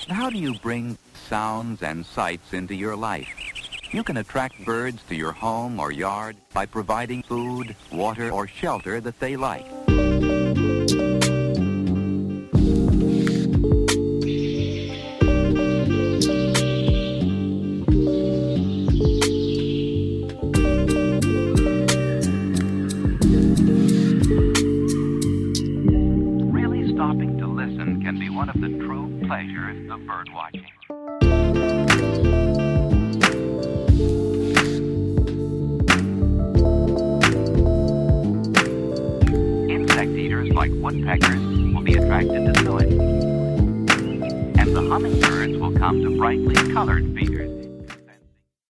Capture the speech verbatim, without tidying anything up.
How do you bring sounds and sights into your life? You can attract birds to your home or yard by providing food, water, or shelter that they like. Really stopping to listen can be one of the true pleasures of bird watching. Like woodpeckers will be attracted to suet, and the hummingbirds will come to brightly colored